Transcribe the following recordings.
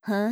はい。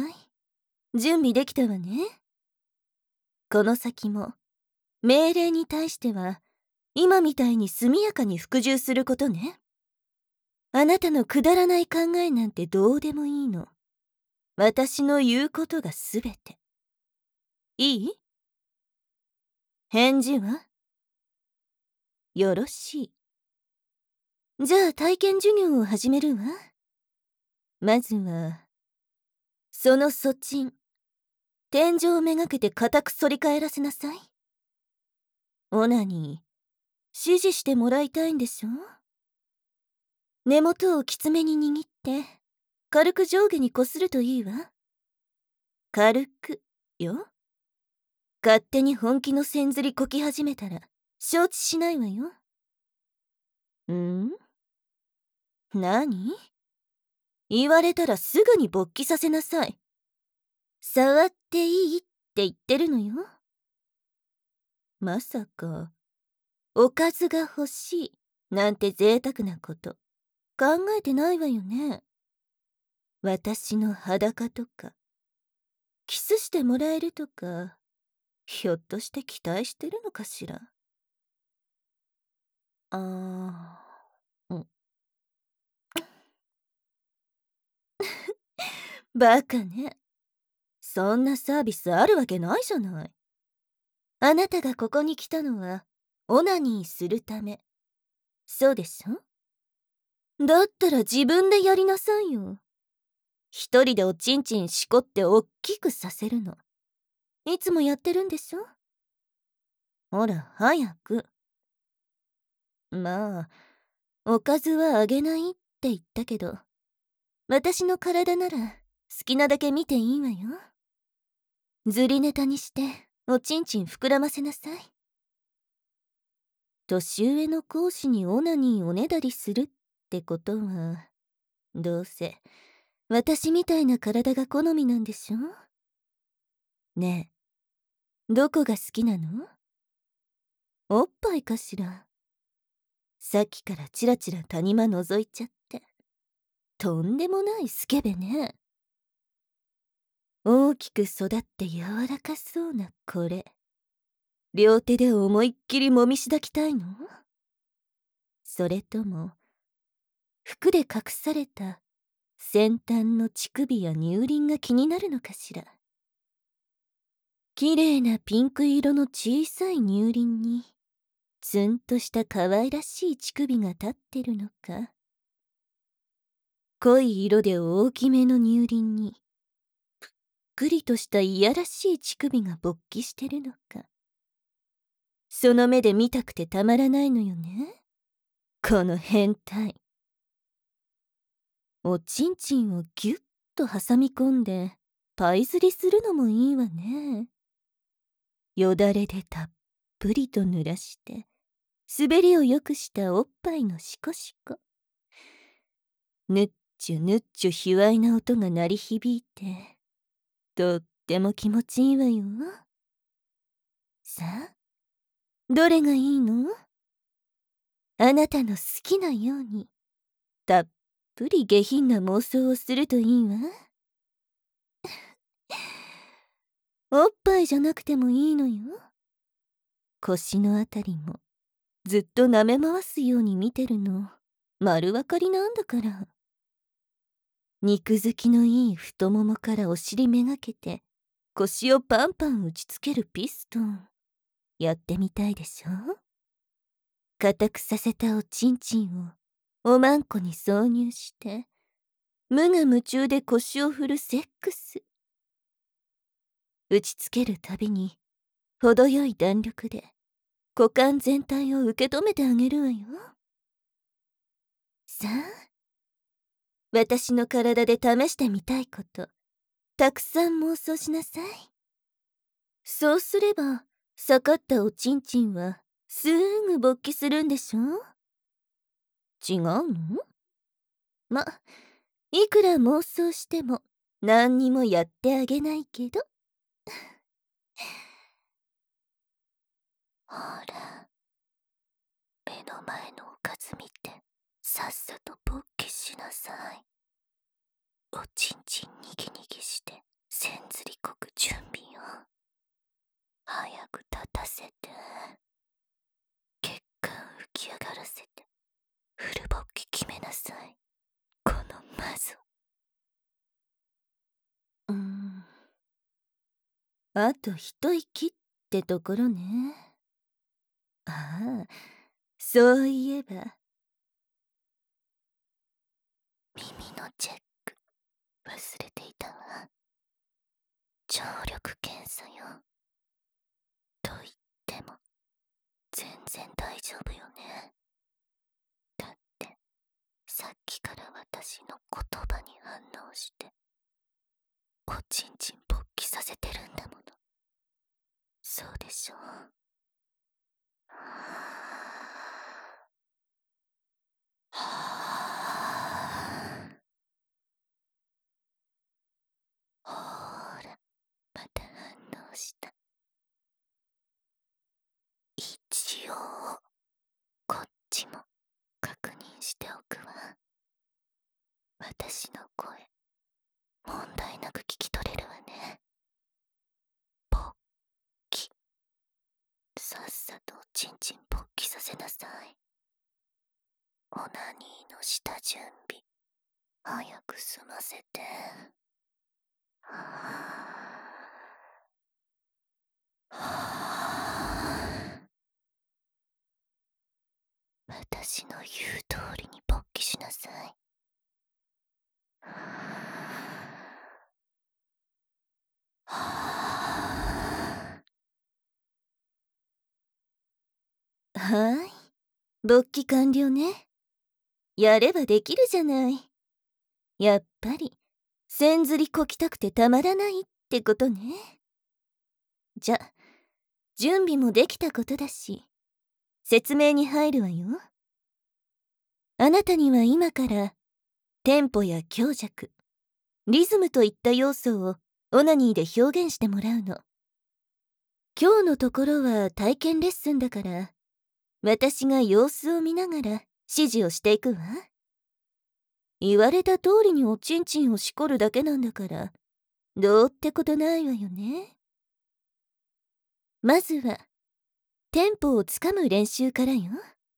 準備できたわね。この先も、命令に対しては、今みたいに速やかに服従することね。あなたのくだらない考えなんてどうでもいいの。私の言うことがすべて。いい？返事は？よろしい。じゃあ体験授業を始めるわ。まずは、そのそちん、天井めがけて固く反り返らせなさい。オナに指示してもらいたいんでしょ？根元をきつめに握って、軽く上下にこするといいわ。軽く、よ。勝手に本気の線ずりこき始めたら、承知しないわよ。ん？何？言われたらすぐに勃起させなさい。触っていいって言ってるのよ。まさか、おかずが欲しいなんて贅沢なこと考えてないわよね。私の裸とか、キスしてもらえるとか、ひょっとして期待してるのかしら。うん。バカね。そんなサービスあるわけないじゃない。あなたがここに来たのは、オナニーするため。そうでしょ？だったら自分でやりなさいよ。一人でおちんちんしこっておっきくさせるの。いつもやってるんでしょ？ほら、早く。まあ、おかずはあげないって言ったけど、私の体なら好きなだけ見ていいわよ。ずりネタにしておちんちん膨らませなさい。年上の講師にオナニーおねだりするってことは、どうせ私みたいな体が好みなんでしょ？ねえ、どこが好きなの？おっぱいかしら？さっきからチラチラ谷間覗いちゃって。とんでもないスケベね。大きく育って柔らかそうなこれ。両手で思いっきりもみしだきたいの？それとも、服で隠された先端の乳首や乳輪が気になるのかしら。綺麗なピンク色の小さい乳輪に、ツンとした可愛らしい乳首が立ってるのか。濃い色で大きめの乳輪に、ぷっくりとしたいやらしい乳首が勃起してるのか。その目で見たくてたまらないのよね。この変態。おちんちんをぎゅっと挟み込んで、パイ釣りするのもいいわね。よだれでたっぷりと濡らして、滑りを良くしたおっぱいのシコシコ。ぬっちゅぬっちゅ卑猥な音が鳴り響いて、とっても気持ちいいわよ。さあ、どれがいいの？あなたの好きなように、たっぷり下品な妄想をするといいわ。おっぱいじゃなくてもいいのよ。腰のあたりも、ずっと舐め回すように見てるの、丸分かりなんだから。肉付きのいい太ももからお尻めがけて、腰をパンパン打ちつけるピストン。やってみたいでしょ？固くさせたおちんちんをおまんこに挿入して、無我夢中で腰を振るセックス。打ちつけるたびに、程よい弾力で、股間全体を受け止めてあげるわよ。さあ、私の体で試してみたいこと、たくさん妄想しなさい。そうすれば、下ったおちんちんは、すぐ勃起するんでしょ？違うの？ま、いくら妄想しても、何にもやってあげないけど。ほら、目の前のおかず見て、さっさと勃起しなさい。おちんちんにぎにぎして、 あと一息ってところね。ああ、そういえば。耳のチェック、忘れていたわ。聴力検査よ。と言っても、全然大丈夫よね。だって、さっきから私の言葉に反応して、おちんちん勃起させてるんだもの。そうでしょう。はあ、ほーら、また反応した。一応、こっちも確認しておくわ。私の声、問題なく聞き取れるわね。ポッキ。さっさとおちんちん勃起させなさい。オナニーの下準備、早く済ませて。はあ、はあ、私の言う通りに勃起しなさい。はあ、はい、勃起完了ね。やればできるじゃない。やっぱり、せんずりこきたくてたまらないってことね。じゃ、準備もできたことだし、説明に入るわよ。あなたには今から、テンポや強弱、リズムといった要素をオナニーで表現してもらうの。今日のところは体験レッスンだから、私が様子を見ながら指示をしていくわ。言われた通りにおちんちんをしこるだけなんだから、どうってことないわよね。まずは、テンポをつかむ練習からよ。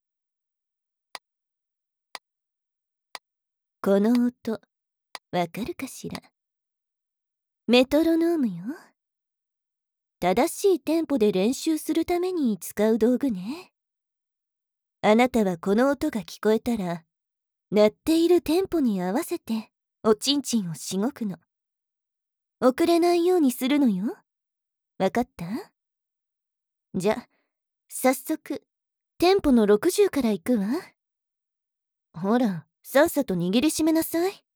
この音、わかるかしら？メトロノームよ。正しいテンポで練習するために使う道具ね。あなたはこの音が聞こえたら、鳴っているテンポに合わせておちんちんをしごくの。遅れないようにするのよ。わかった？じゃ、早速、テンポの60からいくわ。ほら、さっさと握りしめなさい。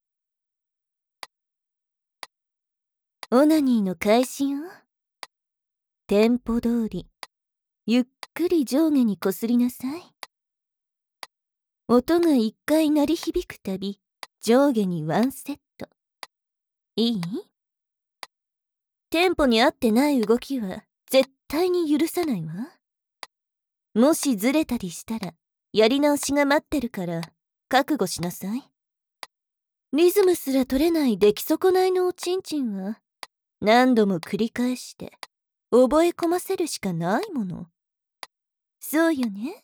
オナニーの開始よ。テンポ通り、ゆっくり上下にこすりなさい。音が一回鳴り響くたび、上下にワンセット。いい？テンポに合ってない動きは絶対に許さないわ。もしずれたりしたら、やり直しが待ってるから、覚悟しなさい。リズムすら取れない出来損ないのおちんちんは、何度も繰り返して、覚え込ませるしかないもの。そうよね？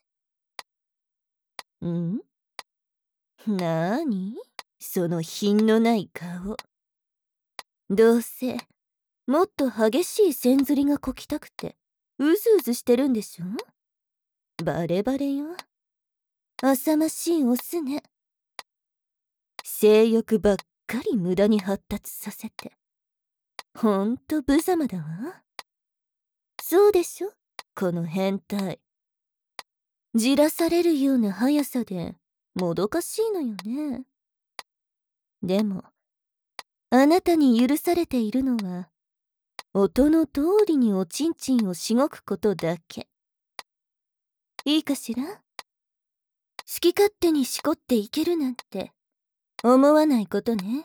ん？なーに？その品のない顔。どうせ、もっと激しい線ずりがこきたくて、うずうずしてるんでしょ？バレバレよ。浅ましいオスね。性欲ばっかり無駄に発達させて。ほんと無様だわ。そうでしょ？この変態。じらされるような速さで、もどかしいのよね。でも、あなたに許されているのは、音の通りにおちんちんをしごくことだけ。いいかしら？好き勝手にしこっていけるなんて、思わないことね。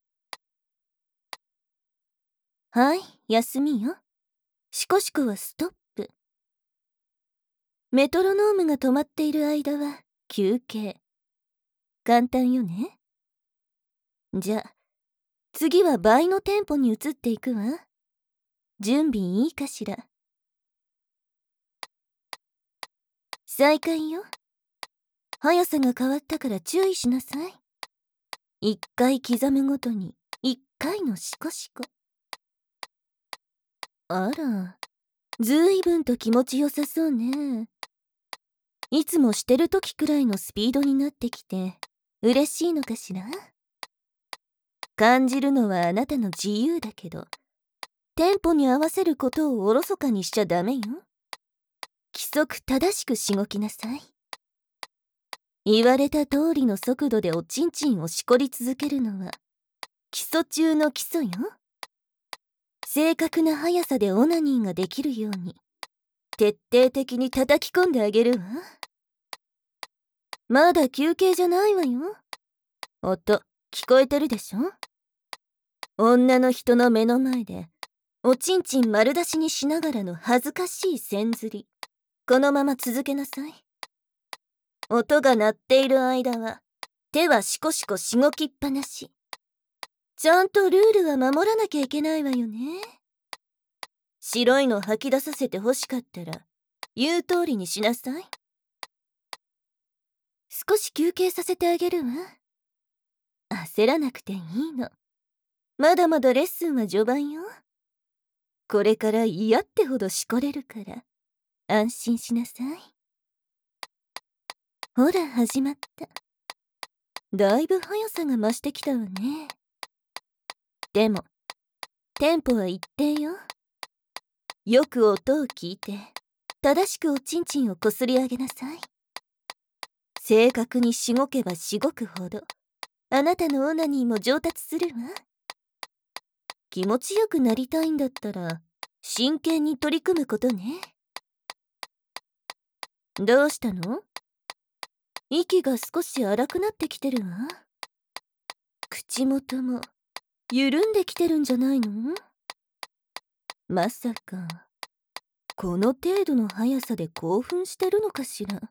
はい、休みよ。しこしこはストップ。メトロノームが止まっている間は休憩。簡単よね。じゃあ、次は倍のテンポに移っていくわ。準備いいかしら？再開よ。速さが変わったから注意しなさい。一回刻むごとに一回のシコシコ。 あら、ずいぶんと気持ちよさそうね。いつもしてる時くらいのスピードになってきて嬉しいのかしら。感じるのはあなたの自由だけど、テンポに合わせることをおろそかにしちゃダメよ。規則正しくしごきなさい。言われた通りの速度でおちんちんをしこり続けるのは基礎中の基礎よ。正確な速さでオナニーができるように徹底的に叩き込んであげるわ。まだ休憩じゃないわよ。音聞こえてるでしょ。女の人の目の前でおちんちん丸出しにしながらの恥ずかしい線ずり、このまま続けなさい。音が鳴っている間は手はシコシコしごきっぱなし。ちゃんとルールは守らなきゃいけないわよね。白いの吐き出させて欲しかったら言う通りにしなさい。少し休憩させてあげるわ。焦らなくていいの。まだまだレッスンは序盤よ。これから嫌ってほどしこれるから安心しなさい。ほら始まった。だいぶ速さが増してきたわね。でもテンポは一定よ。よく音を聞いて正しくおちんちんをこすり上げなさい。正確にしごけばしごくほどあなたのオナニーも上達するわ。気持ちよくなりたいんだったら真剣に取り組むことね。どうしたの？息が少し荒くなってきてるわ。口元も緩んできてるんじゃないの？まさかこの程度の速さで興奮してるのかしら。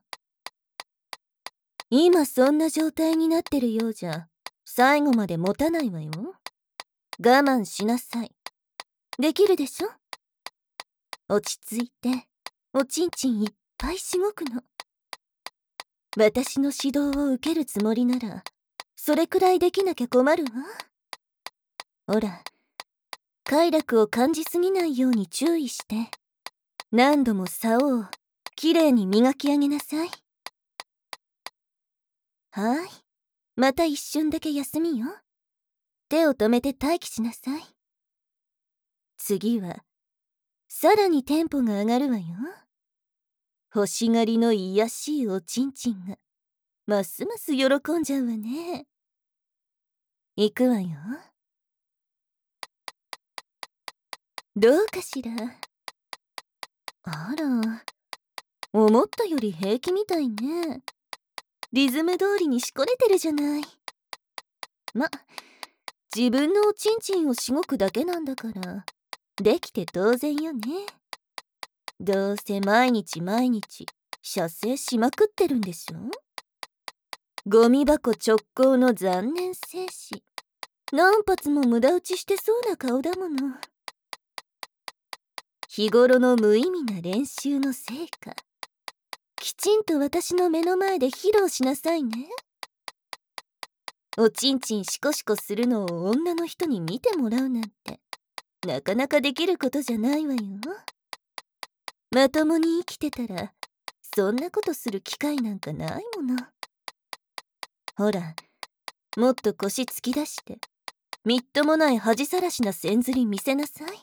今そんな状態になってるようじゃ最後まで持たないわよ。我慢しなさい。できるでしょ。落ち着いておちんちんいっぱいしごくの。私の指導を受けるつもりならそれくらいできなきゃ困るわ。ほら、快楽を感じすぎないように注意して何度も竿をきれいに磨き上げなさい。はい、また一瞬だけ休みよ。手を止めて待機しなさい。次はさらにテンポが上がるわよ。欲しがりの癒やしいおちんちんがますます喜んじゃうわね。行くわよ。どうかしら。あら、思ったより平気みたいね。リズム通りにしこれてるじゃない。ま、自分のおちんちんをしごくだけなんだからできて当然よね。どうせ毎日毎日射精しまくってるんでしょ。ゴミ箱直行の残念精子。何発も無駄打ちしてそうな顔だもの。日頃の無意味な練習の成果、きちんと私の目の前で披露しなさいね。おちんちんシコシコするのを女の人に見てもらうなんてなかなかできることじゃないわよ。まともに生きてたらそんなことする機会なんかないもの。ほら、もっと腰突き出してみっともない恥さらしな線ずり見せなさい。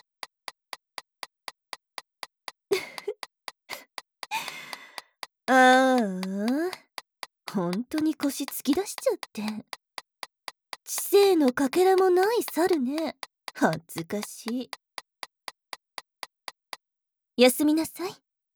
ああ、本当に腰突き出しちゃって知性のかけらもない猿ね。恥ずかしい。休みなさい。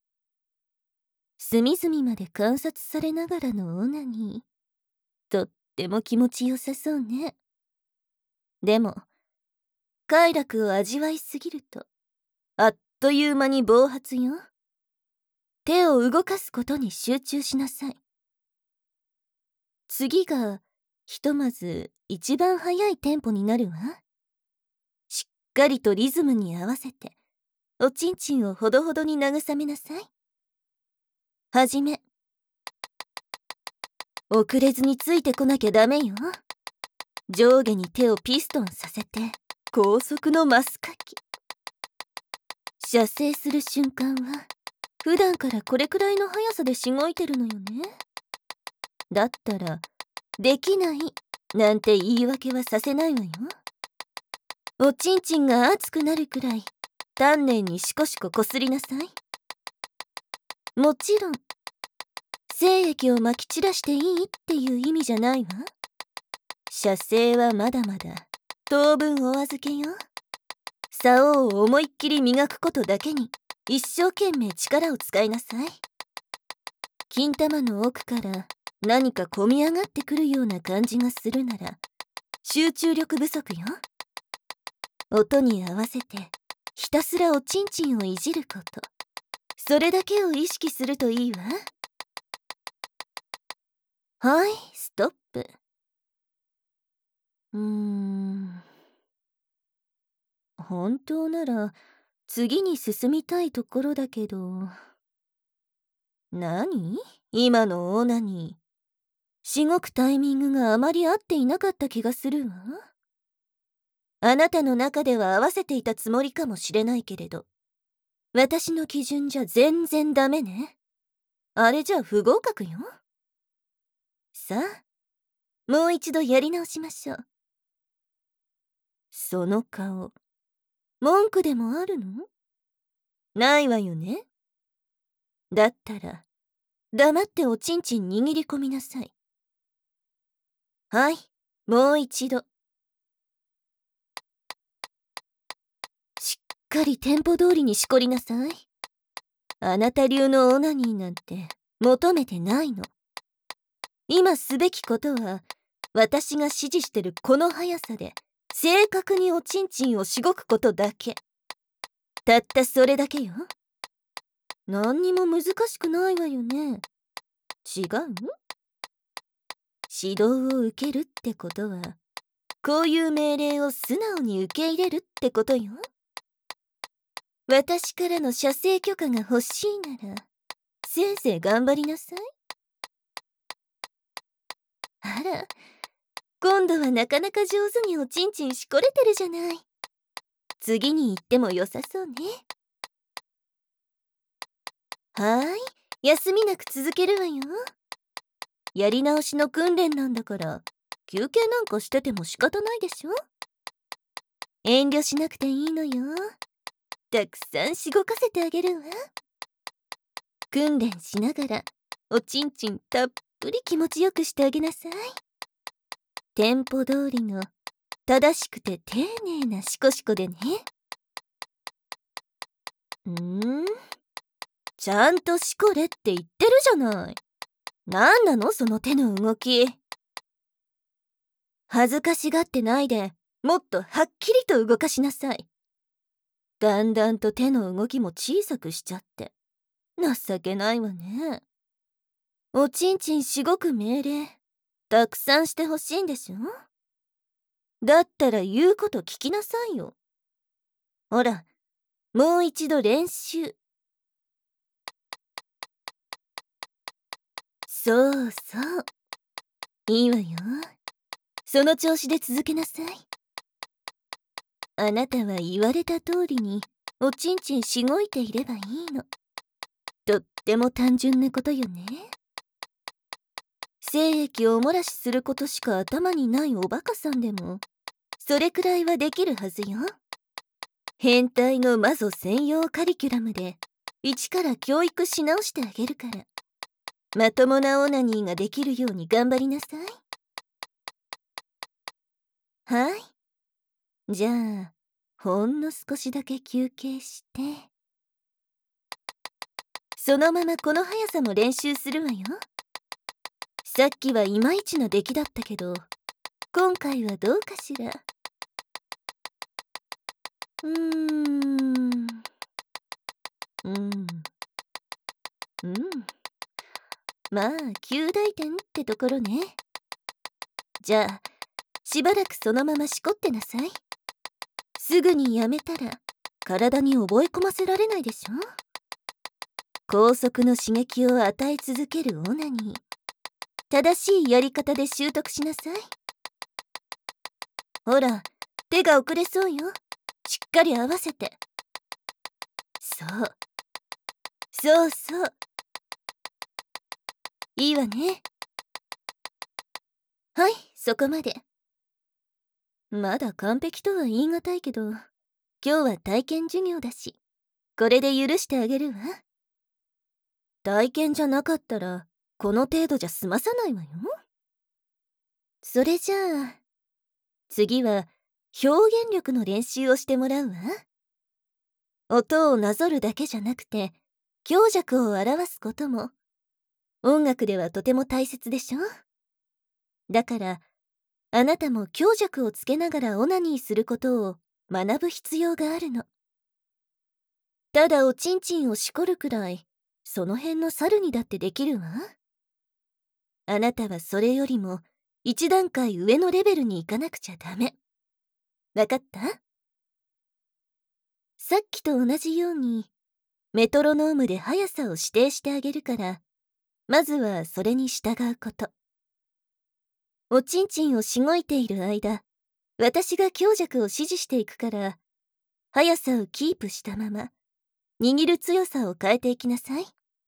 隅々まで観察されながらのオナニー、とっても気持ちよさそうね。でも快楽を味わいすぎるとあっという間に暴発よ。手を動かすことに集中しなさい。次がひとまず一番速いテンポになるわ。しっかりとリズムに合わせておちんちんをほどほどに慰めなさい。はじめ、遅れずについてこなきゃダメよ。上下に手をピストンさせて高速のマスカキ。 射精する瞬間は普段からこれくらいの速さでしごいてるのよね。だったらできないなんて言い訳はさせないわよ。おちんちんが熱くなるくらい丹念にしこしここすりなさい。もちろん精液をまき散らしていいっていう意味じゃないわ。射精はまだまだ当分お預けよ。竿を思いっきり磨くことだけに一生懸命力を使いなさい。金玉の奥から何かこみ上がってくるような感じがするなら集中力不足よ。音に合わせてひたすらおちんちんをいじること、それだけを意識するといいわ。はい、ストップ。本当なら次に進みたいところだけど。何？今のオナニー。しごくタイミングがあまり合っていなかった気がするわ。あなたの中では合わせていたつもりかもしれないけれど、私の基準じゃ全然ダメね。あれじゃ不合格よ。さあ、もう一度やり直しましょう。その顔、文句でもあるの？ないわよね。だったら黙っておちんちん握り込みなさい。はい、もう一度。しっかりテンポ通りにしこりなさい。あなた流のオナニーなんて求めてないの。今すべきことは、私が指示してるこの速さで正確におちんちんをしごくことだけ。たったそれだけよ。何にも難しくないわよね。違う？指導を受けるってことは、こういう命令を素直に受け入れるってことよ。私からの射精許可が欲しいなら、せいぜい頑張りなさい。あら、今度はなかなか上手におちんちんしこれてるじゃない。次に行っても良さそうね。はーい、休みなく続けるわよ。やり直しの訓練なんだから、休憩なんかしてても仕方ないでしょ。遠慮しなくていいのよ。たくさんしごかせてあげるわ。訓練しながらおちんちんたっぷり気持ちよくしてあげなさい。テンポ通りの正しくて丁寧なシコシコでね。ちゃんとしこれって言ってるじゃない。なんなのその手の動き。恥ずかしがってないで、もっとはっきりと動かしなさい。だんだんと手の動きも小さくしちゃって。情けないわね。おちんちんしごく命令、たくさんしてほしいんでしょ？だったら言うこと聞きなさいよ。ほら、もう一度練習。そうそう。いいわよ。その調子で続けなさい。あなたは言われた通りにおちんちんしごいていればいいの。とっても単純なことよね。精液をお漏らしすることしか頭にないおバカさんでもそれくらいはできるはずよ。変態のマゾ専用カリキュラムで一から教育し直してあげるから、まともなオナニーができるように頑張りなさい。はい、じゃあほんの少しだけ休憩して、そのままこの速さも練習するわよ。さっきはいまいちな出来だったけど、今回はどうかしら。まあ及第点ってところね。じゃあしばらくそのまましこってなさい。すぐにやめたら体に覚え込ませられないでしょ。高速の刺激を与え続けるオナニー、正しいやり方で習得しなさい。ほら、手が遅れそうよ。しっかり合わせて。 そうそうそう、いいわね。はい、そこまで。まだ完璧とは言い難いけど、今日は体験授業だし、これで許してあげるわ。体験じゃなかったらこの程度じゃ済まさないわよ。それじゃあ次は表現力の練習をしてもらうわ。音をなぞるだけじゃなくて強弱を表すことも音楽ではとても大切でしょ。だからあなたも強弱をつけながらオナニーすることを学ぶ必要があるの。ただおちんちんをしこるくらいその辺の猿にだってできるわ。あなたはそれよりも一段階上のレベルに行かなくちゃダメ。わかった？さっきと同じようにメトロノームで速さを指定してあげるから、まずはそれに従うこと。おちんちんをしごいている間、私が強弱を指示していくから、速さをキープしたまま握る強さを変えていきなさい。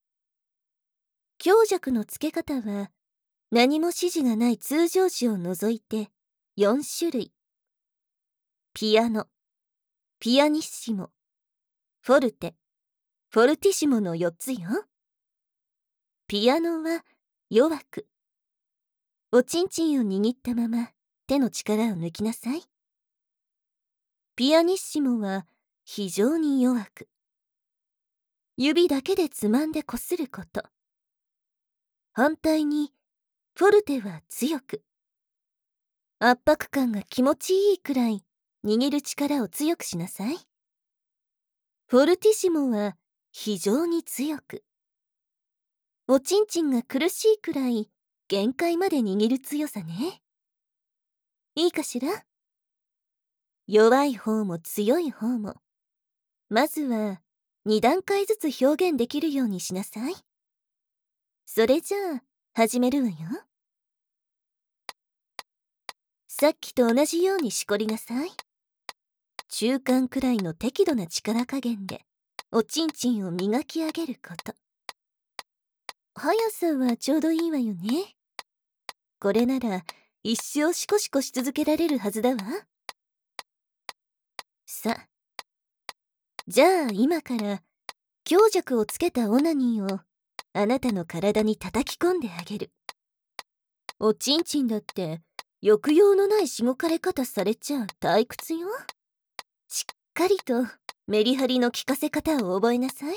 強弱のつけ方は何も指示がない通常時を除いて4種類。ピアノ、ピアニッシモ、フォルテ、フォルティシモの4つよ。ピアノは弱く。おちんちんを握ったまま手の力を抜きなさい。ピアニッシモは非常に弱く。指だけでつまんでこすること。反対にフォルテは強く。圧迫感が気持ちいいくらい握る力を強くしなさい。フォルティシモは非常に強く。おちんちんが苦しいくらい限界まで握る強さね。いいかしら？弱い方も強い方も、まずは2段階ずつ表現できるようにしなさい。それじゃあ始めるわよ。さっきと同じようにしこりなさい。中間くらいの適度な力加減でおちんちんを磨き上げること。速さはちょうどいいわよね。これなら一生シコシコし続けられるはずだわ。さ、じゃあ今から強弱をつけたオナニーをあなたの体に叩き込んであげる。おちんちんだって抑揚のないしごかれ方されちゃ退屈よ。しっかりとメリハリの効かせ方を覚えなさい。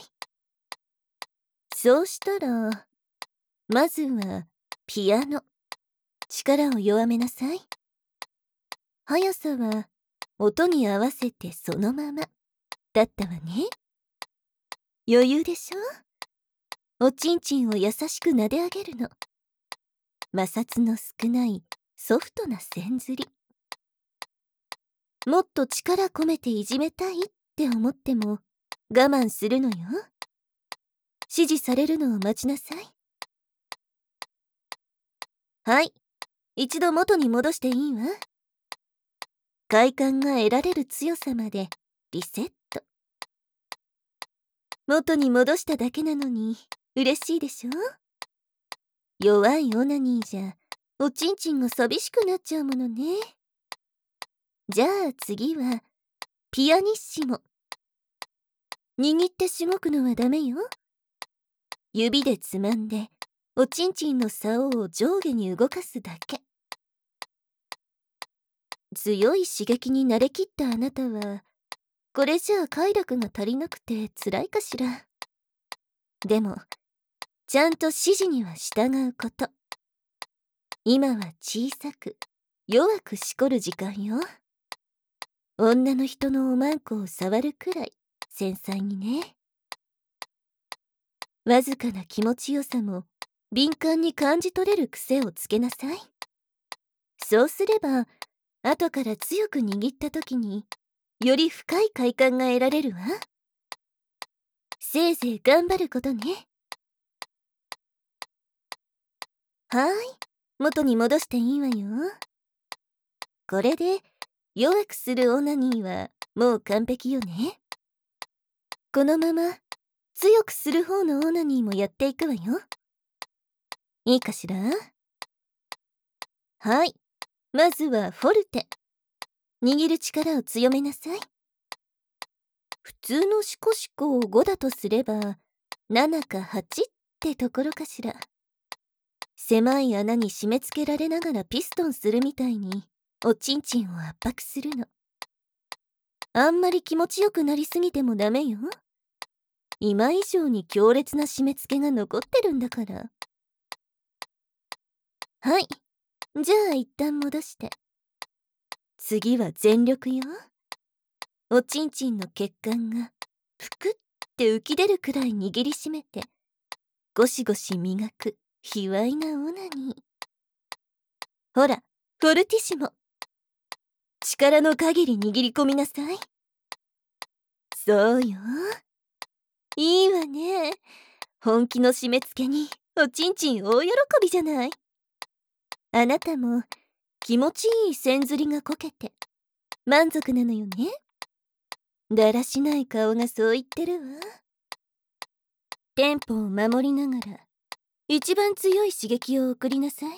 そうしたらまずはピアノ。力を弱めなさい。速さは音に合わせてそのままだったわね。余裕でしょ？おちんちんを優しく撫で上げるの。摩擦の少ないソフトな線ずり。もっと力込めていじめたいって思っても我慢するのよ。指示されるのを待ちなさい。はい、一度元に戻していいわ。快感が得られる強さまでリセット。元に戻しただけなのに嬉しいでしょ？弱いオナニーじゃおちんちんが寂しくなっちゃうものね。じゃあ次はピアニッシモ。握ってしごくのはダメよ。指でつまんでおちんちんの竿を上下に動かすだけ。強い刺激に慣れきったあなたはこれじゃあ快楽が足りなくて辛いかしら。でもちゃんと指示には従うこと。今は小さく弱くしこる時間よ。女の人のおまんこを触るくらい繊細にね。わずかな気持ちよさも敏感に感じ取れる癖をつけなさい。そうすれば後から強く握った時により深い快感が得られるわ。せいぜい頑張ることね。はーい、元に戻していいわよ。これで弱くするオナニーはもう完璧よね。 このまま強くする方のオナニーもやっていくわよ。いいかしら？はい。まずはフォルテ。握る力を強めなさい。普通のシコシコを5だとすれば、7か8ってところかしら。狭い穴に締め付けられながらピストンするみたいに、おちんちんを圧迫するの。あんまり気持ちよくなりすぎてもダメよ。今以上に強烈な締め付けが残ってるんだから。はい。じゃあ一旦戻して。次は全力よ。おちんちんの血管がぷくって浮き出るくらい握りしめて、ゴシゴシ磨く卑猥なオナニー。ほら、フォルティシモ。力の限り握り込みなさい。そうよ。いいわね。本気の締め付けにおちんちん大喜びじゃない。あなたも気持ちいい線ずりがこけて満足なのよね。だらしない顔がそう言ってるわ。テンポを守りながら一番強い刺激を送りなさい。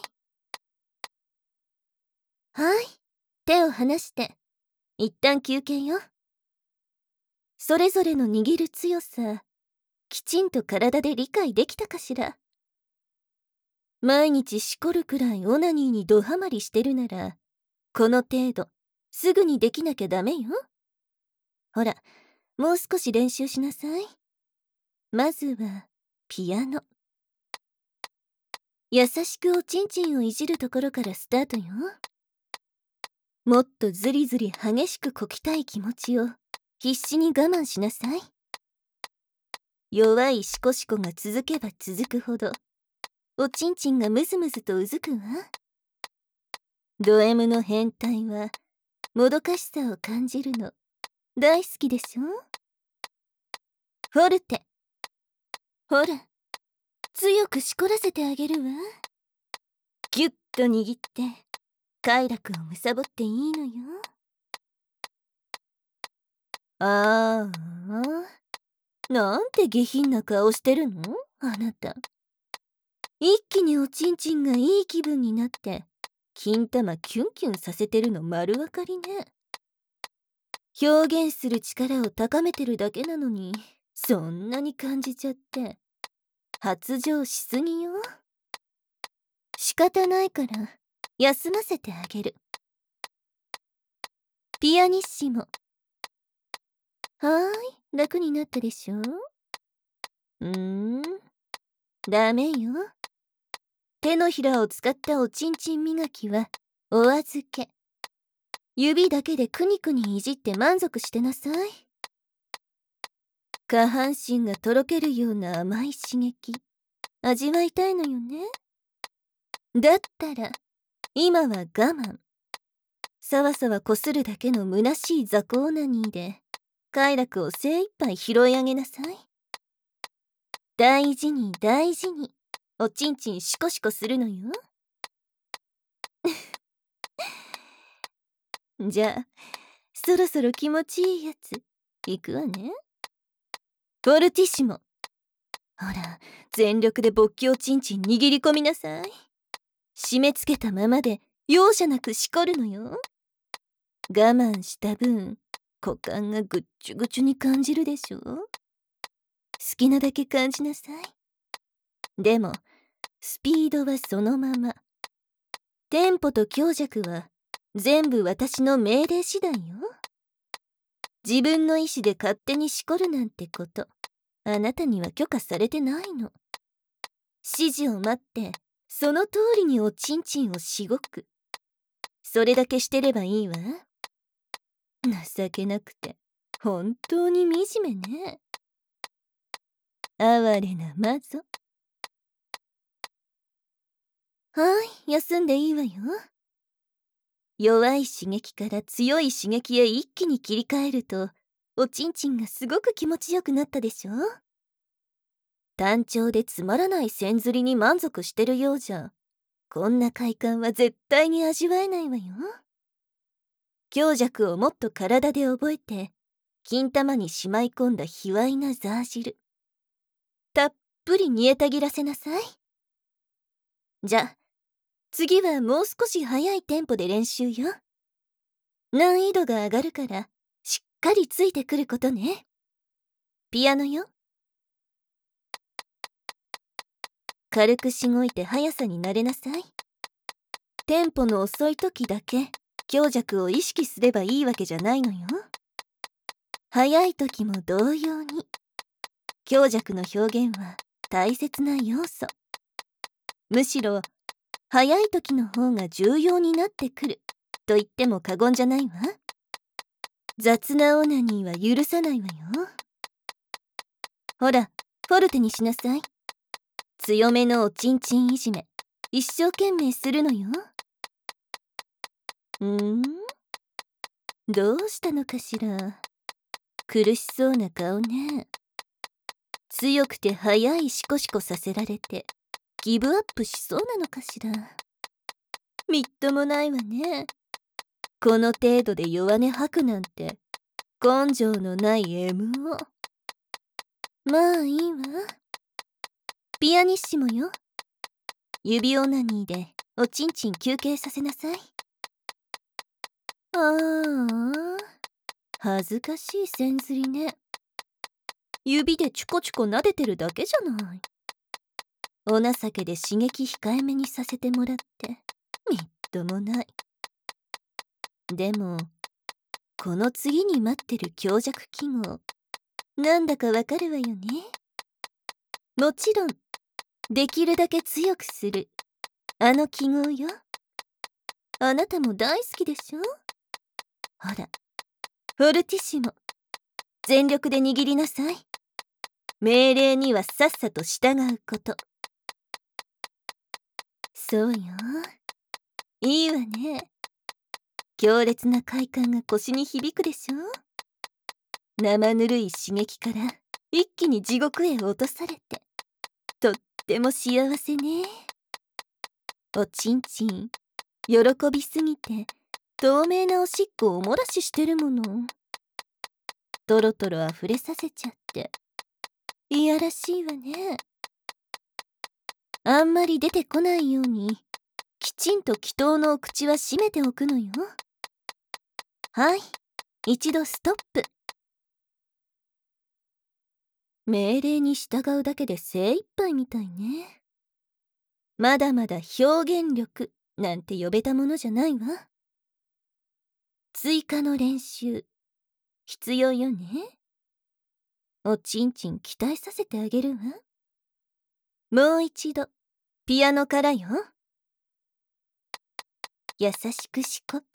はい。手を離して一旦休憩よ。それぞれの握る強さ、きちんと体で理解できたかしら。毎日しこるくらいオナニーにドハマりしてるなら、この程度すぐにできなきゃダメよ。ほら、もう少し練習しなさい。まずはピアノ。優しくおちんちんをいじるところからスタートよ。もっとズリズリ激しくこきたい気持ちを必死に我慢しなさい。弱いシコシコが続けば続くほどおちんちんがムズムズとうずくわ。ド M の変態はもどかしさを感じるの大好きでしょ。フォルテ。ほら、強くしこらせてあげるわ。ギュッと握って快楽をむさぼっていいのよ。ああ、なんて下品な顔してるのあなた。一気におちんちんがいい気分になって金玉キュンキュンさせてるの丸わかりね。表現する力を高めてるだけなのにそんなに感じちゃって発情しすぎよ。仕方ないから休ませてあげる。ピアニッシモ。はーい、楽になったでしょ。ダメよ。手のひらを使ったおちんちん磨きはお預け。指だけでくにくにいじって満足してなさい。下半身がとろけるような甘い刺激味わいたいのよね。だったら今は我慢。さわさわこするだけの虚しい雑魚オナニーで快楽を精一杯拾い上げなさい。大事に大事におちんちんシコシコするのよ。じゃあそろそろ気持ちいいやついくわね。フォルティッシモ。ほら、全力で勃起おちんちん握り込みなさい。締め付けたままで容赦なくしこるのよ。我慢した分股間がぐっちゅぐちゅに感じるでしょ。好きなだけ感じなさい。でもスピードはそのまま。テンポと強弱は全部私の命令次第よ。自分の意志で勝手にしこるなんてことあなたには許可されてないの。指示を待ってその通りにおちんちんをしごく。それだけしてればいいわ。情けなくて本当に惨めね。哀れな魔女。はい、休んでいいわよ。弱い刺激から強い刺激へ一気に切り替えるとおちんちんがすごく気持ちよくなったでしょ。単調でつまらない線ずりに満足してるようじゃこんな快感は絶対に味わえないわよ。強弱をもっと体で覚えて金玉にしまい込んだ卑猥なザー汁。たっぷり煮えたぎらせなさい。じゃ、次はもう少し早いテンポで練習よ。難易度が上がるから、しっかりついてくることね。ピアノよ。軽くしごいて速さに慣れなさい。テンポの遅い時だけ強弱を意識すればいいわけじゃないのよ。速い時も同様に強弱の表現は大切な要素。むしろ速い時の方が重要になってくると言っても過言じゃないわ。雑なオナニーは許さないわよ。ほら、フォルテにしなさい。強めのおちんちんいじめ一生懸命するのよ。どうしたのかしら。苦しそうな顔ね。強くて速いシコシコさせられてギブアップしそうなのかしら。みっともないわね。この程度で弱音吐くなんて根性のない MO。 まあいいわ。ピアニッシモよ。指オナニーでおちんちん休憩させなさい。ああ、恥ずかしいせんずりね。指でチュコチュコ撫でてるだけじゃない。お情けで刺激控えめにさせてもらってみっともない。でもこの次に待ってる強弱記号、なんだかわかるわよね。もちろんできるだけ強くするあの記号よ。あなたも大好きでしょ。ほら、フォルティッシモ、全力で握りなさい。命令にはさっさと従うこと。そうよ。いいわね。強烈な快感が腰に響くでしょ。生ぬるい刺激から一気に地獄へ落とされて、とっても幸せね。おちんちん喜びすぎて透明なおしっこをお漏らししてるもの。トロトロあふれさせちゃっていやらしいわね。あんまり出てこないようにきちんと気筒のお口は閉めておくのよ。はい、一度ストップ。命令に従うだけで精一杯みたいね。まだまだ表現力なんて呼べたものじゃないわ。追加の練習必要よね。おちんちん期待させてあげるわ。もう一度ピアノからよ。優しくしこって。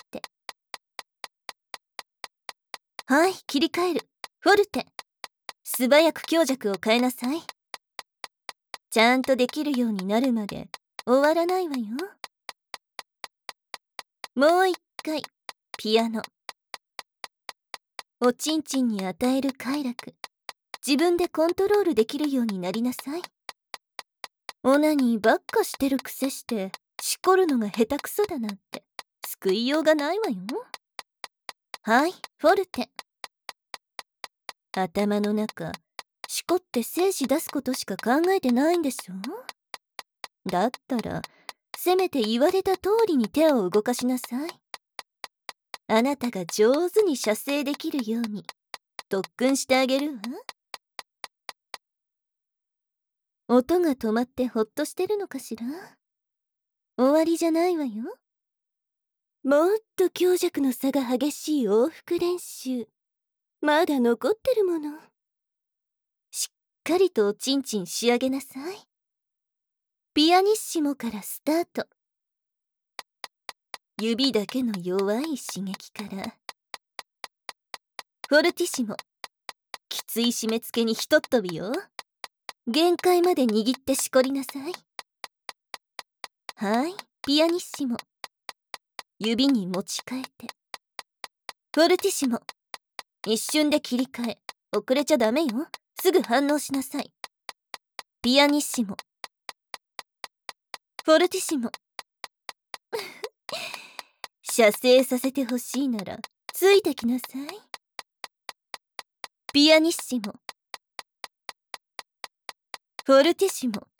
はい、切り替える。フォルテ。素早く強弱を変えなさい。ちゃんとできるようになるまで終わらないわよ。もう一回ピアノ。おちんちんに与える快楽、自分でコントロールできるようになりなさい。オナニーばっかしてるくせしてしこるのが下手くそだなんて救いようがないわよ。はい、フォルテ。頭の中しこって精子出すことしか考えてないんでしょ。だったらせめて言われた通りに手を動かしなさい。あなたが上手に射精できるように特訓してあげるわ。音が止まってほっとしてるのかしら。終わりじゃないわよ。もっと強弱の差が激しい往復練習まだ残ってるもの。しっかりとおちんちん仕上げなさい。ピアニッシモからスタート。指だけの弱い刺激から。フォルティシモ、きつい締め付けにひとっ飛びよ。限界まで握ってしこりなさい。はい、ピアニッシモ、指に持ち替えて。フォルティシモ、一瞬で切り替え、遅れちゃダメよ。すぐ反応しなさい。ピアニッシモ、フォルティシモ。射精させてほしいならついてきなさい。 ピアニッシモ、フォルティシモ、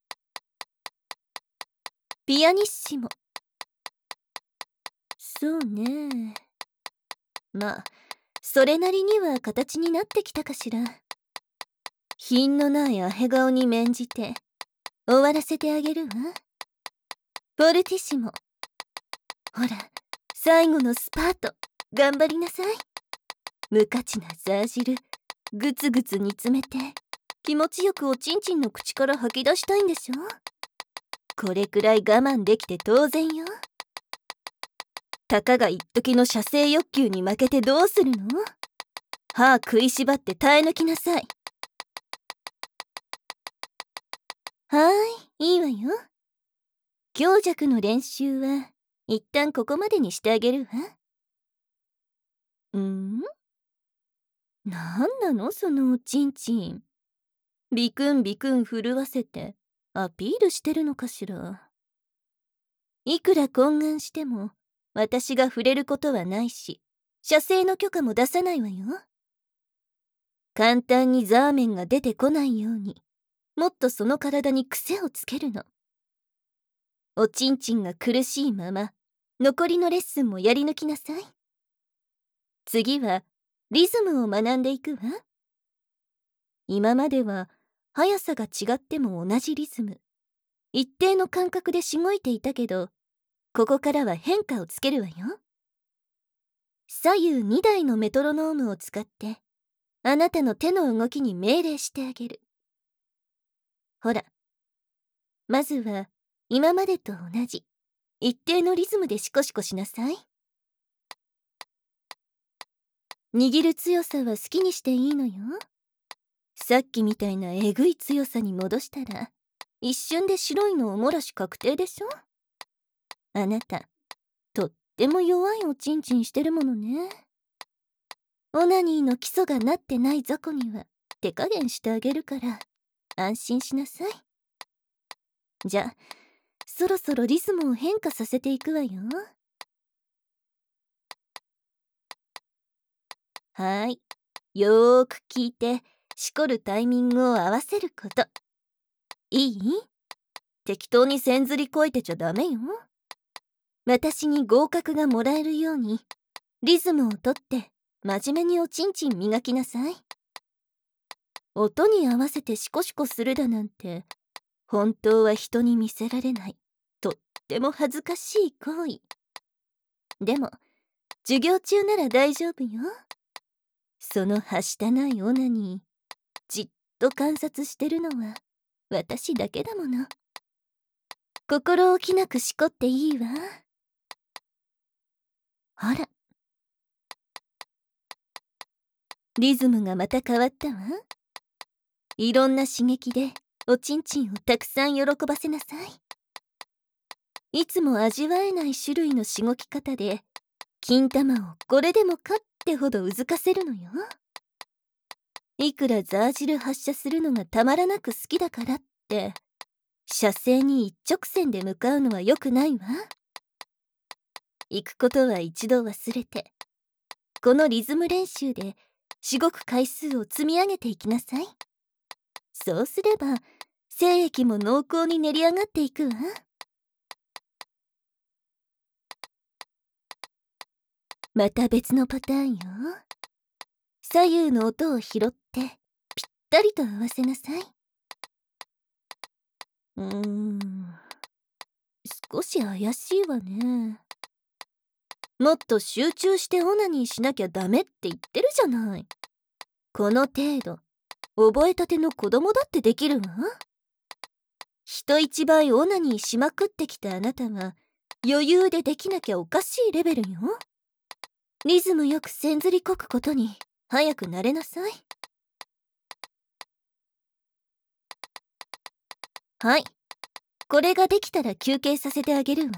ピアニッシモ。そうね。まあそれなりには形になってきたかしら。品のないアヘ顔に免じて終わらせてあげるわ。フォルティシモ、ほら最後のスパート頑張りなさい。無価値なザージルグツグツ煮詰めて気持ちよくおちんちんの口から吐き出したいんでしょ。これくらい我慢できて当然よ。たかが一時の射精欲求に負けてどうするの。歯食いしばって耐え抜きなさい。いいわよ。強弱の練習は一旦ここまでにしてあげるわ。なんなのそのおちんちん。ビクンビクン震わせてアピールしてるのかしら。いくら懇願しても私が触れることはないし、射精の許可も出さないわよ。簡単にザーメンが出てこないようにもっとその体に癖をつけるの。おちんちんが苦しいまま残りのレッスンもやり抜きなさい。次はリズムを学んでいくわ。今までは速さが違っても同じリズム、一定の感覚でしごいていたけど、ここからは変化をつけるわよ。左右2台のメトロノームを使ってあなたの手の動きに命令してあげる。ほら、まずは今までと同じ一定のリズムでシコシコしなさい。握る強さは好きにしていいのよ。さっきみたいなえぐい強さに戻したら一瞬で白いのおもらし確定でしょ。あなたとっても弱いおちんちんしてるものね。オナニーの基礎がなってない雑魚には手加減してあげるから安心しなさい。じゃあそろそろリズムを変化させていくわよ。よーく聞いてしこるタイミングを合わせること。いい？適当にせんずりこいてちゃダメよ。私に合格がもらえるようにリズムをとって真面目におちんちん磨きなさい。音に合わせてシコシコするだなんて本当は人に見せられないとっても恥ずかしい行為。でも授業中なら大丈夫よ。そのはしたないオナニーじっと観察してるのは私だけだもの。心置きなくしこっていいわ。ほら、リズムがまた変わったわ。いろんな刺激でおちんちんをたくさん喜ばせなさい。いつも味わえない種類のしごき方で金玉をこれでもかってほどうずかせるのよ。いくらザージル発射するのがたまらなく好きだからって射精に一直線で向かうのは良くないわ。行くことは一度忘れてこのリズム練習でしごく回数を積み上げていきなさい。そうすれば精液も濃厚に練り上がっていくわ。また別のパターンよ。左右の音を拾ってぴったりと合わせなさい。少し怪しいわね。もっと集中してオナニーしなきゃダメって言ってるじゃない。この程度覚えたての子供だってできるわ。人一倍オナニーしまくってきたあなたが余裕でできなきゃおかしいレベルよ。リズムよくせんずりこくことに早く慣れなさい。これができたら休憩させてあげるわ。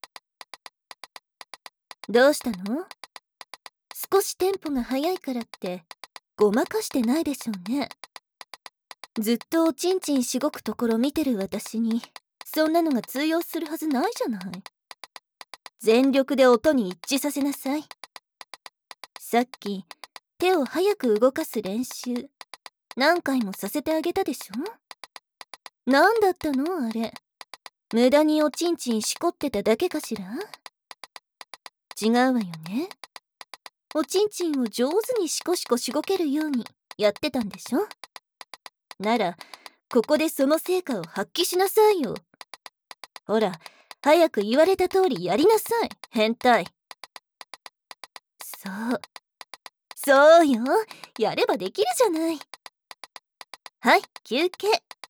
どうしたの？少しテンポが速いからってごまかしてないでしょうね。ずっとおちんちんしごくところ見てる私にそんなのが通用するはずないじゃない。全力で音に一致させなさい。さっき手を早く動かす練習何回もさせてあげたでしょ。なんだったのあれ。無駄におちんちんしこってただけかしら。違うわよね。おちんちんを上手にしこしこしごけるようにやってたんでしょ。ならここでその成果を発揮しなさいよ。ほら、早く言われた通りやりなさい、変態。そうよ。やればできるじゃない。はい、休憩。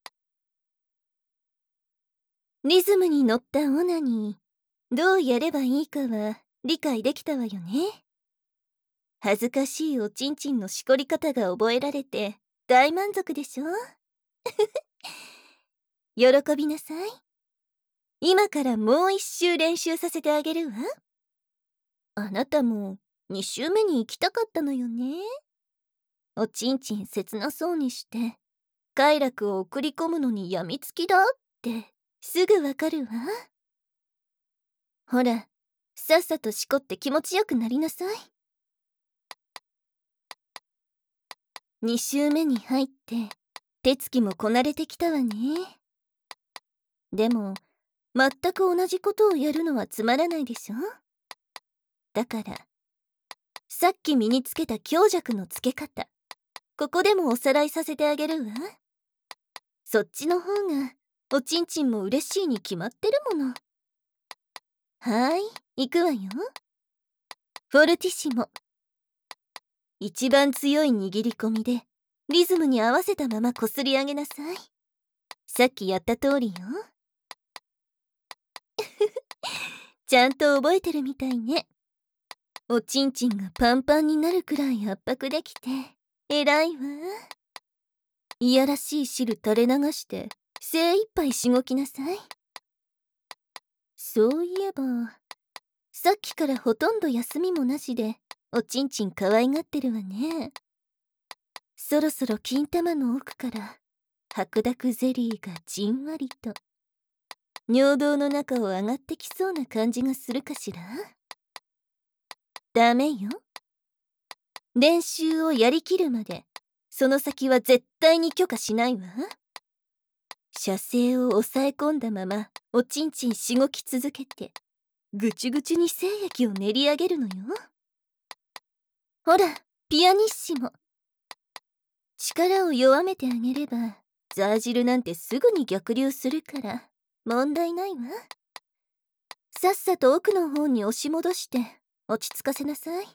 リズムに乗ったオナニー、どうやればいいかは理解できたわよね。恥ずかしいおちんちんのしこり方が覚えられて大満足でしょ。喜びなさい。今からもう一周練習させてあげるわ。あなたも2周目に行きたかったのよね。おちんちん切なそうにして快楽を送り込むのにやみつきだってすぐわかるわ。ほら、さっさとしこって気持ちよくなりなさい。2周目に入って手つきもこなれてきたわね。でも全く同じことをやるのはつまらないでしょ。だからさっき身につけた強弱のつけ方、ここでもおさらいさせてあげるわ。そっちの方がおちんちんも嬉しいに決まってるもの。はい、行くわよ。フォルティッシモ。一番強い握り込みでリズムに合わせたままこすり上げなさい。さっきやった通りよ。ちゃんと覚えてるみたいね。おちんちんがパンパンになるくらい圧迫できて偉いわ。いやらしい汁垂れ流して精一杯しごきなさい。そういえばさっきからほとんど休みもなしでおちんちん可愛がってるわね。そろそろ金玉の奥から白濁ゼリーがじんわりと尿道の中を上がってきそうな感じがするかしら。ダメよ。練習をやりきるまでその先は絶対に許可しないわ。射精を抑え込んだままおちんちんしごき続けてぐちゅぐちゅに精液を練り上げるのよ。ほら、ピアニッシモ。力を弱めてあげればザージルなんてすぐに逆流するから問題ないわ。さっさと奥の方に押し戻して落ち着かせなさい。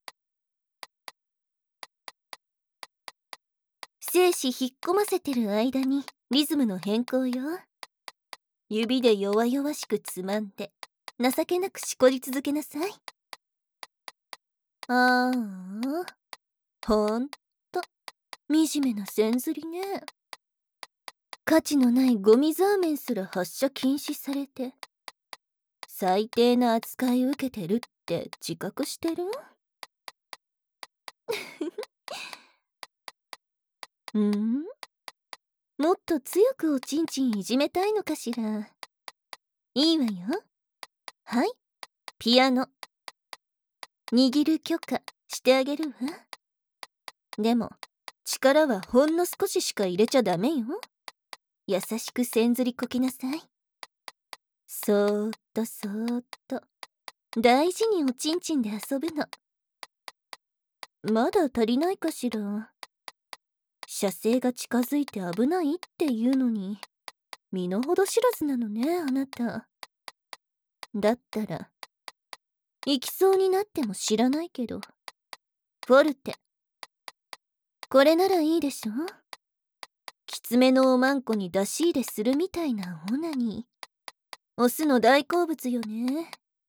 精子引っ込ませてる間にリズムの変更よ。指で弱々しくつまんで情けなくしこり続けなさい。ああ、ほんと惨めなせんずりね。価値のないゴミザーメンすら発射禁止されて最低な扱い受けてるって自覚してる？ん？もっと強くおちんちんいじめたいのかしら。いいわよ。はい、ピアノ。握る許可してあげるわ。でも力はほんの少ししか入れちゃダメよ。優しくせんずりこきなさい。そーっとそーっと大事におちんちんで遊ぶの。まだ足りないかしら。射精が近づいて危ないっていうのに身の程知らずなのね、あなた。だったら行きそうになっても知らないけどフォルテ、これならいいでしょ。きつめのおまんこに出し入れするみたいなオナニー、オスの大好物よね。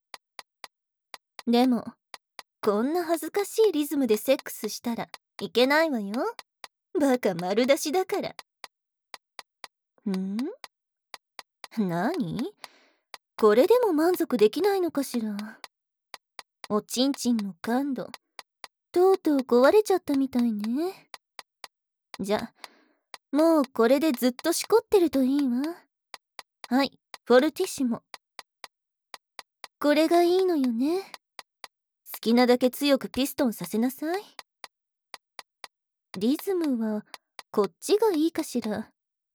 でもこんな恥ずかしいリズムでセックスしたらいけないわよ。バカ丸出しだから。なに？これでも満足できないのかしら。おちんちんの感度とうとう壊れちゃったみたいね。じゃもうこれでずっとしこってるといいわ。はい、フォルティッシモ。これがいいのよね。好きなだけ強くピストンさせなさい。 リズムはこっちがいいかしら。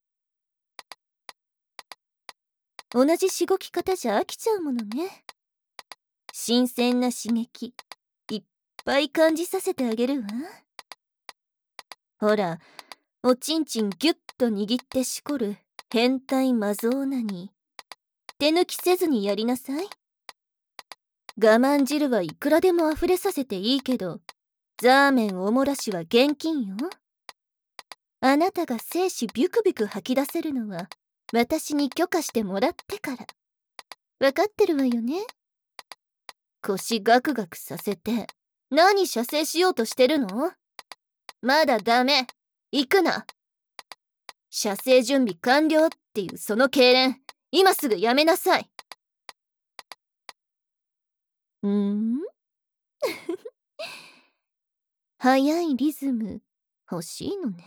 同じしごき方じゃ飽きちゃうものね。新鮮な刺激いっぱい感じさせてあげるわ。ほら、おちんちんギュッと握ってしこる変態マゾオナに手抜きせずにやりなさい。我慢汁はいくらでも溢れさせていいけど、ザーメンおもらしは厳禁よ。あなたが精子ビュクビュク吐き出せるのは私に許可してもらってから。わかってるわよね。腰ガクガクさせて何射精しようとしてるの？まだダメ。行くな。射精準備完了っていうその痙攣、今すぐやめなさい。速いリズム欲しいのね。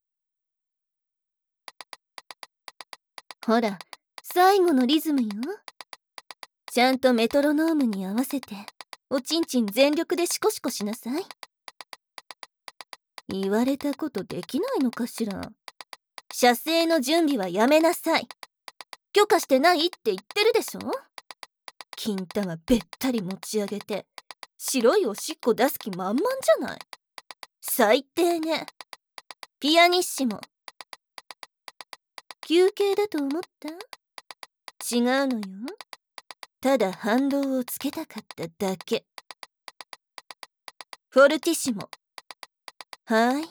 ほら、最後のリズムよ。ちゃんとメトロノームに合わせておちんちん全力でシコシコしなさい。言われたことできないのかしら。射精の準備はやめなさい。許可してないって言ってるでしょ。金玉べったり持ち上げて白いおしっこ出す気満々じゃない。最低ね。ピアニッシモ。休憩だと思った？違うのよ。ただ反動をつけたかっただけ。フォルティシモ。はい、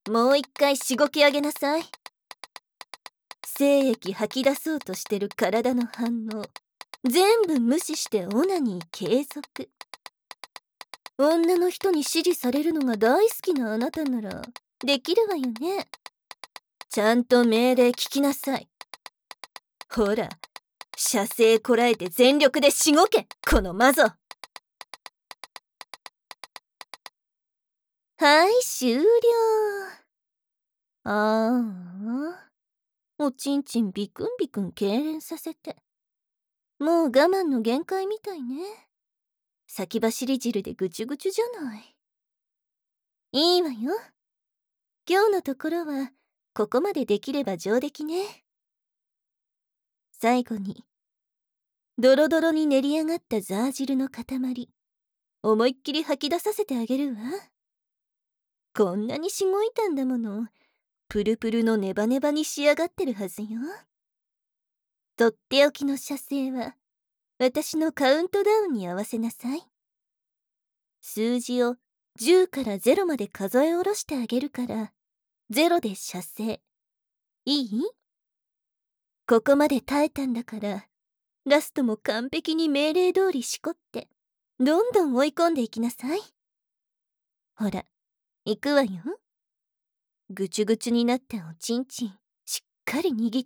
もう一回しごき上げなさい。精液吐き出そうとしてる体の反応全部無視してオナニー継続。女の人に支持されるのが大好きなあなたならできるわよね。ちゃんと命令聞きなさい。ほら、射精こらえて全力でしごけ、このマゾ。はい、終了。おちんちんビクンビクン痙攣させてもう我慢の限界みたいね。先走り汁でぐちゅぐちゅじゃない。いいわよ。今日のところはここまでできれば上出来ね。最後にドロドロに練り上がったザー汁の塊思いっきり吐き出させてあげるわ。こんなにしごいたんだもの。プルプルのネバネバに仕上がってるはずよ。とっておきの射精は私のカウントダウンに合わせなさい。数字を10から0まで数え下ろしてあげるから0で射精。いい？ここまで耐えたんだからラストも完璧に命令通りしこってどんどん追い込んでいきなさい。ほら、行くわよ。ぐちゅぐちゅになったおちんちんしっかり握って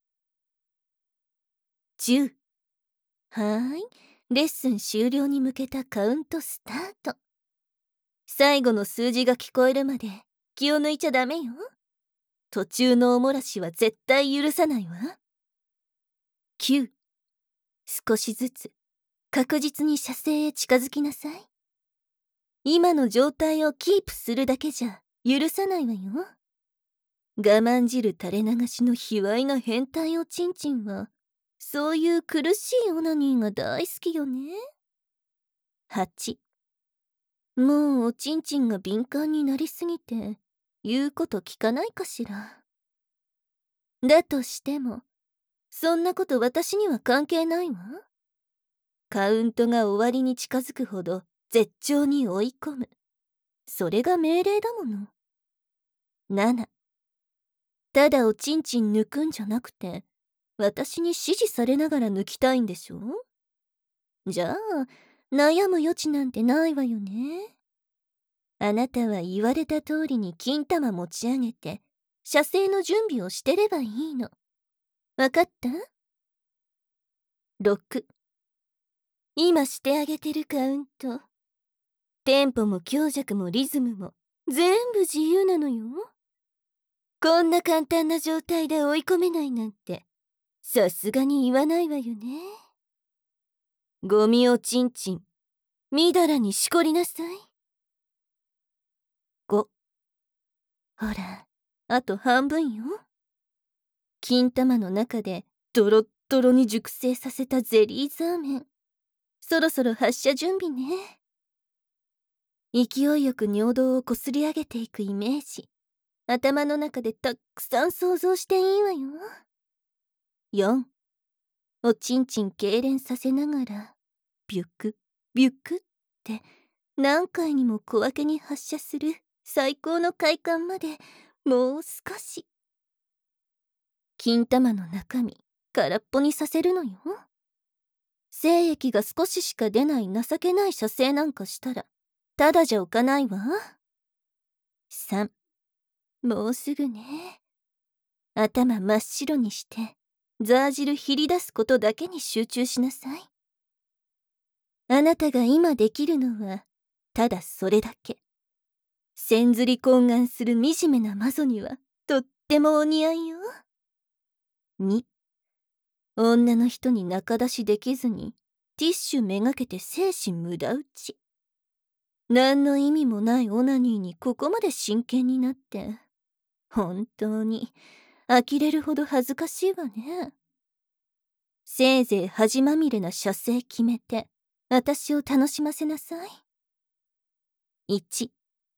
。10。はーい、レッスン終了に向けたカウントスタート。最後の数字が聞こえるまで気を抜いちゃダメよ。途中のおもらしは絶対許さないわ。9。少しずつ確実に射精へ近づきなさい。今の状態をキープするだけじゃ許さないわよ。我慢汁垂れ流しの卑猥な変態おちんちんはそういう苦しいオナニーが大好きよね。8。もうおちんちんが敏感になりすぎて言うこと聞かないかしら。だとしてもそんなこと私には関係ないわ。カウントが終わりに近づくほど絶頂に追い込む。それが命令だもの。7。ただおちんちん抜くんじゃなくて私に指示されながら抜きたいんでしょ？じゃあ悩む余地なんてないわよね。あなたは言われた通りに金玉持ち上げて射精の準備をしてればいいの。わかった？ 6。今してあげてるカウント。テンポも強弱もリズムも全部自由なのよ。こんな簡単な状態で追い込めないなんてさすがに言わないわよね。ゴミおちんちんみだらにしこりなさい。5。 ほら、あと半分よ。金玉の中でドロッドロに熟成させたゼリーザーメン。そろそろ発射準備ね。勢いよく尿道をこすり上げていくイメージ。頭の中でたくさん想像していいわよ。4、おちんちん痙攣させながら、ビュク、ビュクって何回にも小分けに発射する最高の快感までもう少し。金玉の中身空っぽにさせるのよ。精液が少ししか出ない情けない射精なんかしたらただじゃおかないわ。3、もうすぐね。頭真っ白にしてザー汁ひり出すことだけに集中しなさい。あなたが今できるのはただそれだけ。千釣り懇願する惨めな魔女にはとってもお似合いよ。2、女の人に仲出しできずにティッシュめがけて精神無駄打ち。何の意味もないオナニーにここまで真剣になって本当に呆れるほど恥ずかしいわね。せいぜい恥まみれな射精決めて私を楽しませなさい。1、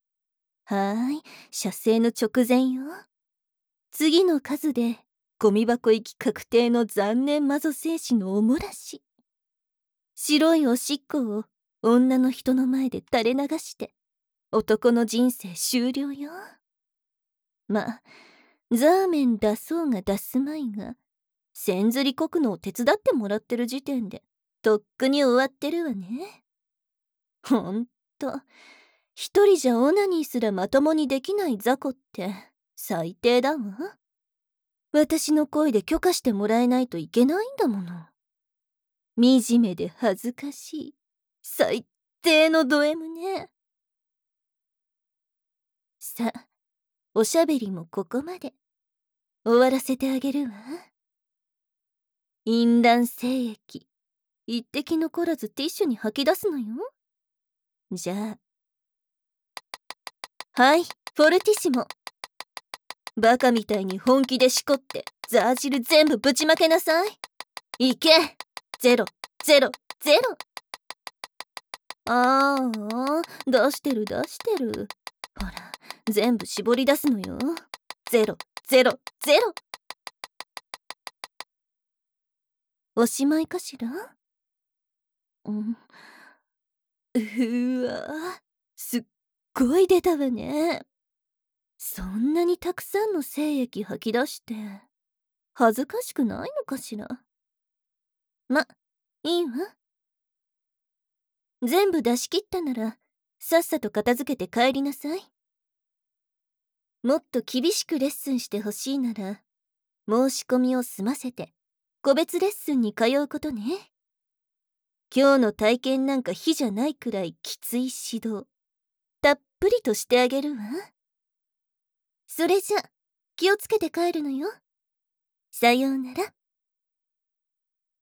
射精の直前よ。次の数でゴミ箱行き確定の残念マゾ精子のおもらし。白いおしっこを女の人の前で垂れ流して男の人生終了よ。ま、ザーメン出そうが出すまいが千釣りこくのを手伝ってもらってる時点でとっくに終わってるわね。ほんと一人じゃオナニーすらまともにできない雑魚って最低だわ。私の声で許可してもらえないといけないんだもの。惨めで恥ずかしい最低のド M ね。さあ、おしゃべりもここまで。終わらせてあげるわ。淫乱精液一滴残らずティッシュに吐き出すのよ。じゃあ、はい、フォルティシモ。バカみたいに本気でしこってザー汁全部ぶちまけなさい。いけ、ゼロゼロゼロ。ああ、出してる出してる。ほら、全部絞り出すのよ。ゼロゼロゼロ。おしまいかしら。うん、うわ、すっごい出たわね。そんなにたくさんの精液吐き出して恥ずかしくないのかしら。ま、いいわ。全部出し切ったならさっさと片付けて帰りなさい。もっと厳しくレッスンしてほしいなら申し込みを済ませて個別レッスンに通うことね。今日の体験なんか比じゃないくらいきつい指導たっぷりとしてあげるわ。それじゃ気をつけて帰るのよ。さようなら。